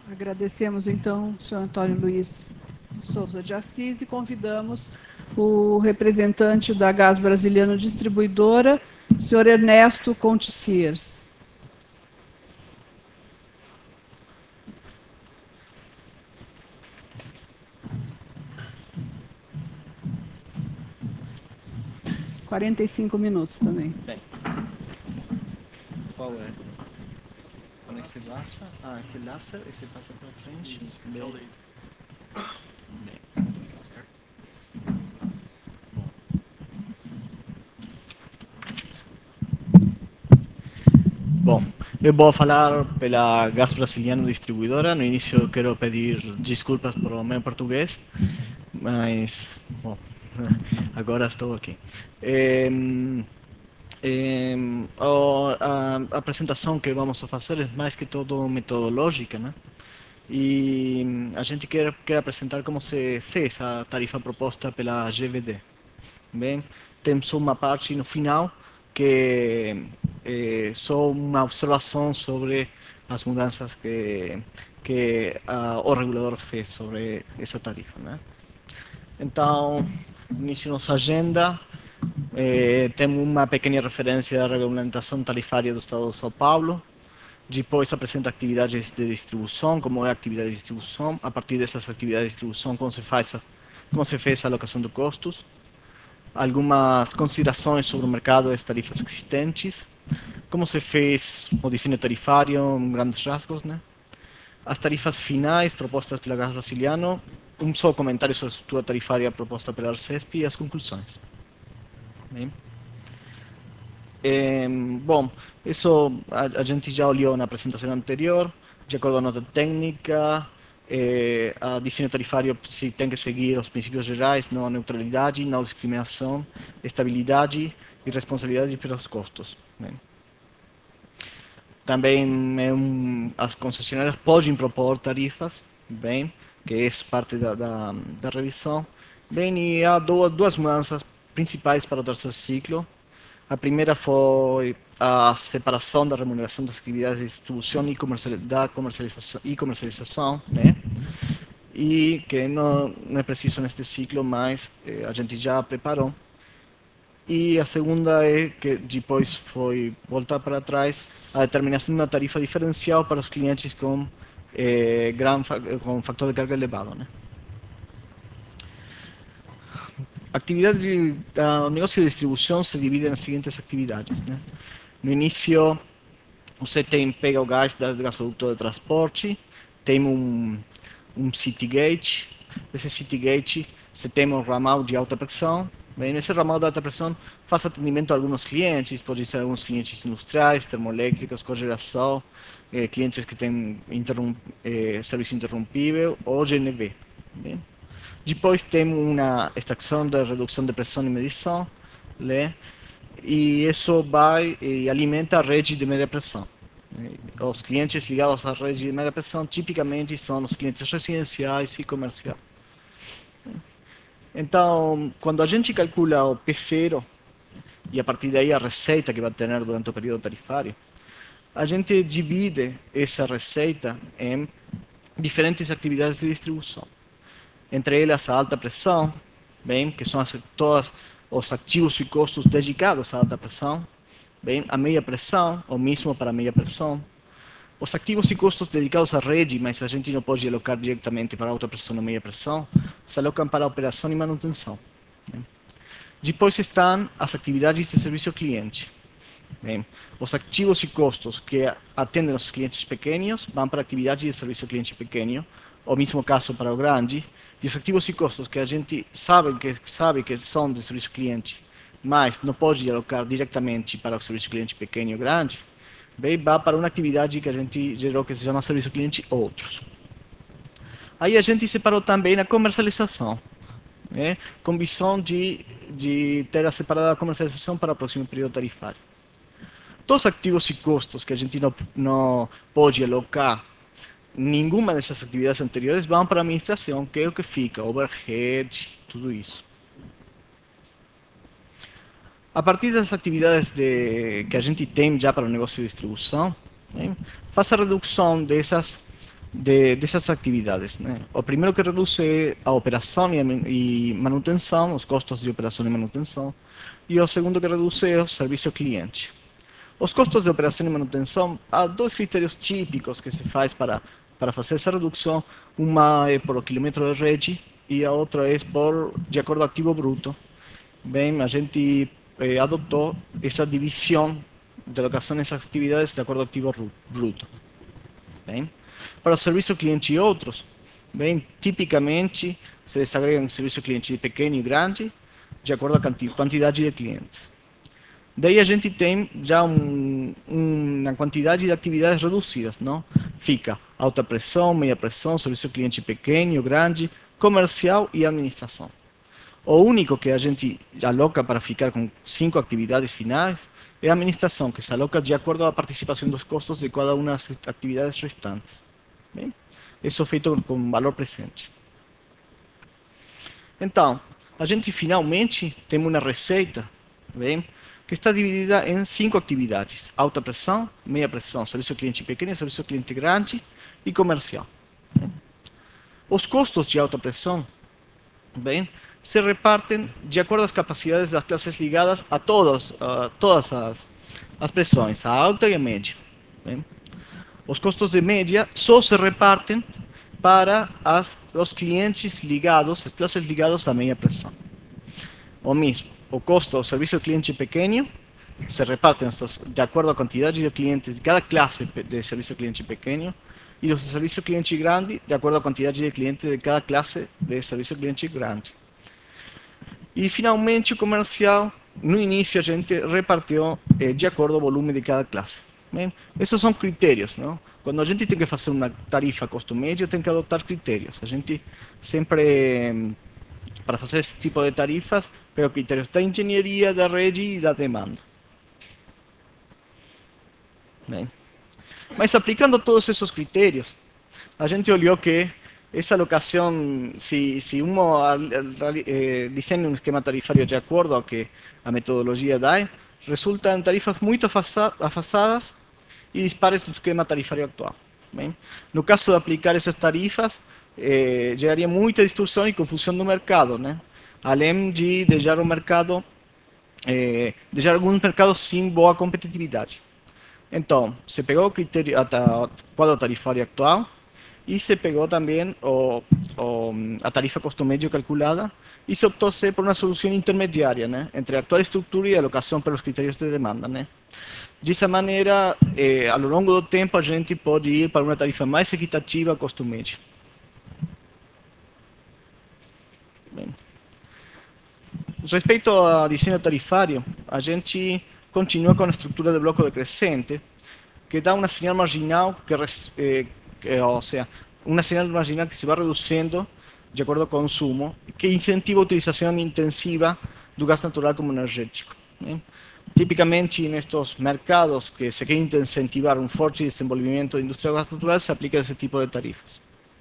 Agradecemos, então, o senhor Antônio Luiz de Souza de Assis e convidamos o representante da Gás Brasiliano Distribuidora, senhor Ernesto Conticiers. Bem, 45 minutos também. qual é? Quando é que se laça? Ah, este laça e se passa para frente. Isso, Bem, aquela laser. bem, Certo? Isso. bom. Bom, eu vou falar pela Gás Brasiliano Distribuidora. No início eu quero pedir desculpas por o meu português, mas, bom, agora estou aqui. A apresentação que vamos a fazer é mais que todo metodológica, né? E a gente quer apresentar como se fez a tarifa proposta pela GVD. Bem, temos uma parte no final que é só uma observação sobre as mudanças que o regulador fez sobre essa tarifa, né? Então, início nossa agenda, temos uma pequena referência da regulamentação tarifária do Estado de São Paulo. Depois apresenta atividades de distribuição, como é a atividade de distribuição. A partir dessas atividades de distribuição, como se fez a alocação de custos. Algumas considerações sobre o mercado das tarifas existentes. Como se fez o desenho tarifário, em grandes rasgos, né? As tarifas finais propostas pela Gás Brasiliano. Um só comentário sobre a estrutura tarifária proposta pela Arcesp e as conclusões. Bem. Bom, isso a gente já olhou na apresentação anterior, de acordo com a nota técnica, a desenho tarifário se tem que seguir os princípios gerais, não a neutralidade, não a discriminação, estabilidade e responsabilidade pelos custos. Bem. Também as concessionárias podem propor tarifas, bem, que é parte da revisão. Bem, e há duas mudanças principais para o terceiro ciclo. A primeira foi a separação da remuneração das atividades de distribuição e comercialização, né? E que não é preciso neste ciclo, mas a gente já preparou. E a segunda é que depois foi voltar para trás a determinação de uma tarifa diferencial para os clientes com fator de carga elevado, né? O negócio de distribuição se divide nas seguintes atividades, né? No início, você pega o gás do gasoduto de transporte, tem um city gate, esse city gate você tem um ramal de alta pressão, bem, nesse ramal de alta pressão faz atendimento a alguns clientes, pode ser alguns clientes industriais, termoelétricas, cogeração, clientes que têm serviço interrompível ou GNV. Bem. Depois temos uma estação de redução de pressão e medição, né? E isso vai e alimenta a rede de média pressão. Os clientes ligados à rede de média pressão tipicamente são os clientes residenciais e comerciais. Então, quando a gente calcula o P0 e a partir daí a receita que vai ter durante o período tarifário, a gente divide essa receita em diferentes atividades de distribuição. Entre elas a alta pressão, bem, que são todos os ativos e custos dedicados à alta pressão, bem, a meia pressão, ou mesmo para a meia pressão, os ativos e custos dedicados à rede, mas a gente não pode alocar diretamente para alta pressão ou meia pressão, se alocam para a operação e manutenção. Bem. Depois estão as atividades de serviço ao cliente. Bem, os ativos e custos que atendem os clientes pequenos vão para atividades de serviço ao cliente pequeno, o mesmo caso para o grande, e os ativos e custos que a gente sabe que são de serviço ao cliente, mas não pode alocar diretamente para o serviço ao cliente pequeno ou grande, bem, vai para uma atividade que a gente gerou que se chama serviço ao cliente outros. Aí a gente separou também a comercialização, né, com visão de ter a separada comercialização para o próximo período tarifário. Todos os ativos e custos que a gente não pode alocar nenhuma dessas atividades anteriores vão para a administração, que é o que fica, overhead, tudo isso. A partir das atividades que a gente tem já para o negócio de distribuição, né, faz a redução dessas dessas atividades, né? O primeiro que reduz é a operação e manutenção, os custos de operação e manutenção, e o segundo que reduz é o serviço ao cliente. Os custos de operação e manutenção, há dois critérios típicos que se faz para fazer essa redução. Uma é por quilômetro de rede e a outra é de acordo ao ativo bruto. Bem, a gente adotou essa divisão de alocação nessas atividades de acordo ao ativo bruto. Bem, para o serviço ao cliente e outros, bem, tipicamente se desagregam serviço ao cliente de pequeno e grande de acordo à quantidade de clientes. Daí a gente tem já uma quantidade de atividades reduzidas, não? Fica alta pressão, meia pressão, serviço ao cliente pequeno, grande, comercial e administração. O único que a gente aloca para ficar com 5 atividades finais é a administração, que se aloca de acordo à participação dos custos de cada uma das atividades restantes. Bem, isso é feito com valor presente. Então, a gente finalmente tem uma receita, bem, que está dividida em 5 atividades: alta pressão, meia pressão, serviço ao cliente pequeno, serviço ao cliente grande e comercial. Os custos de alta pressão, bem, se repartem de acordo às capacidades das classes ligadas a todas as pressões, a alta e a média. Bem. Os custos de média só se repartem para os clientes ligados, as classes ligadas à meia pressão. O mesmo, o custo do serviço ao cliente pequeno se repartem de acordo à quantidade de clientes de cada classe de serviço ao cliente pequeno e os de serviço ao cliente grande de acordo à quantidade de clientes de cada classe de serviço ao cliente grande. E, finalmente, o comercial, no início, a gente repartiu de acordo ao volume de cada classe. Bem, esses são critérios, não? Quando a gente tem que fazer uma tarifa custo-médio, tem que adotar critérios. A gente sempre, para fazer esse tipo de tarifas, pega critérios da engenharia, da rede e da demanda. Bem, mas aplicando todos esses critérios, a gente olhou que essa alocação, se uno desenha um esquema tarifário de acordo ao que a metodologia dá, resulta em tarifas muito afastadas e dispares do esquema tarifário atual. Bem, no caso de aplicar essas tarifas, geraria muita distorção e confusão no mercado, né? Além de deixar o mercado, deixar alguns mercados sem boa competitividade. Então, se pegou o quadro tarifário atual, e se pegou também a tarifa custo-médio calculada e se optou por uma solução intermediária, né, entre a atual estrutura e a alocação pelos critérios de demanda, né. Dessa maneira, ao longo do tempo, a gente pode ir para uma tarifa mais equitativa custo-médio. Respeito ao desenho tarifário, a gente continua com a estrutura de bloco decrescente, que dá uma señal marginal ou seja, uma señal marginal que se vai reduzindo de acordo ao consumo, que incentiva a utilização intensiva do gás natural como energético. Né? Tipicamente, nestes mercados que se quer incentivar um forte desenvolvimento da indústria do gás natural, se aplica esse tipo de tarifas.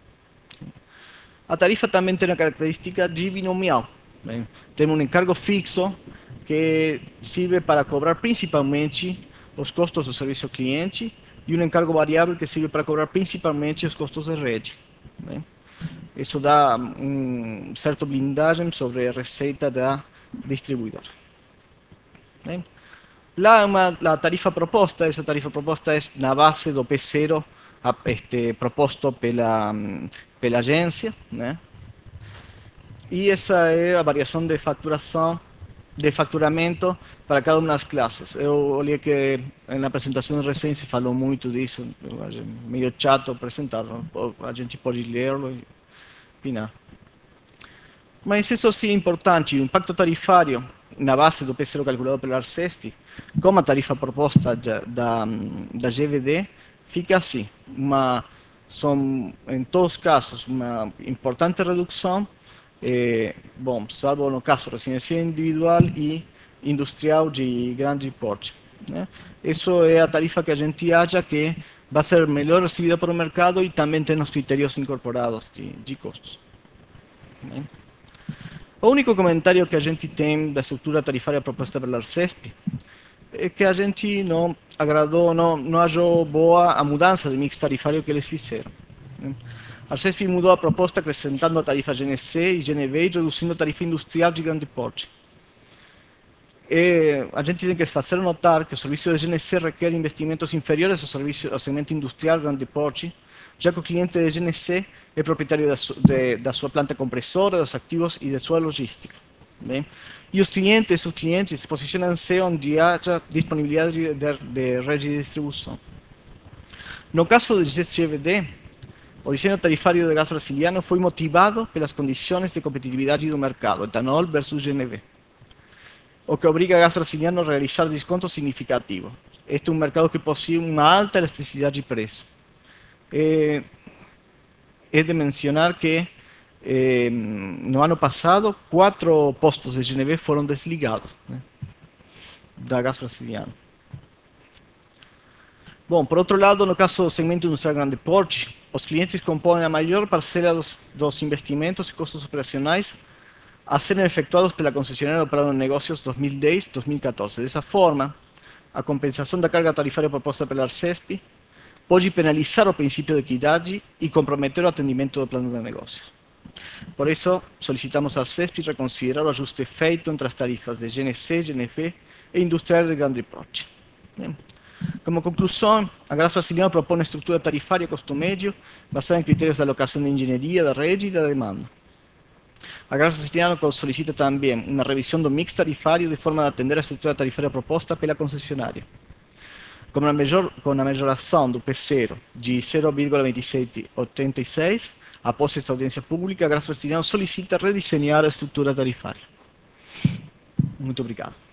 A tarifa também tem a característica de binomial. Né? Temos um encargo fixo que serve para cobrar principalmente os custos do serviço ao cliente e um encargo variável que serve para cobrar principalmente os custos de rede. Bem, isso dá certa blindagem sobre a receita da distribuidora. Bem, lá a tarifa proposta, essa tarifa proposta é na base do P0 proposto pela agência, né? E essa é a variação de faturação, de faturamento para cada uma das classes. Eu olhei que na apresentação recente se falou muito disso, meio chato apresentar, a gente pode ler-lo e opinar. Mas isso sim é importante, o impacto tarifário na base do P0 calculado pela Arcesp, como a tarifa proposta da GVD, fica assim, são em todos os casos uma importante redução, bom, salvo no caso residencial individual e industrial de grande porte. Né? Isso é a tarifa que a gente acha que vai ser melhor recebida por o mercado e também tem os critérios incorporados de custos. Né? O único comentário que a gente tem da estrutura tarifária proposta pela Arcesp é que a gente não agradou, não achou boa a mudança de mix tarifário que eles fizeram. A CESP mudou a proposta acrescentando a tarifa GNC e GNV e reduzindo a tarifa industrial de grande porte. A gente tem que fazer notar que o serviço de GNC requer investimentos inferiores ao segmento industrial grande porte, já que o cliente de GNC é proprietário da sua planta compressora, dos ativos e de sua logística. Bem? E os clientes se posicionam-se onde haja disponibilidade de rede de distribuição. No caso do GSGVD, o desenho tarifário do gás brasiliano foi motivado pelas condições de competitividade do mercado, etanol versus GNV, o que obriga a gás brasiliano a realizar descontos significativos. Este é um mercado que possui uma alta elasticidade de preço. É de mencionar que no ano passado, 4 postos de GNV foram desligados, né, da gás brasiliano. Bom, por outro lado, no caso do segmento industrial grande porte, os clientes compõem a maior parcela dos investimentos e custos operacionais a serem efetuados pela concessionária do Plano de Negócios 2010-2014. Dessa forma, a compensação da carga tarifária proposta pela ARCESP pode penalizar o princípio de equidade e comprometer o atendimento do Plano de Negócios. Por isso, solicitamos à ARCESP reconsiderar o ajuste feito entre as tarifas de GNC, GNV e industrial de grande porte. Bem, como conclusão, a Gás Brasiliana propõe uma estrutura tarifária custo-médio basada em critérios de alocação de engenharia da rede e da demanda. A Gás Brasiliana solicita também uma revisão do mix tarifário de forma a atender a estrutura tarifária proposta pela concessionária. Com a majoração do P0 de 0,2786, após esta audiência pública, a Gás Brasiliana solicita redesenhar a estrutura tarifária. Muito obrigado.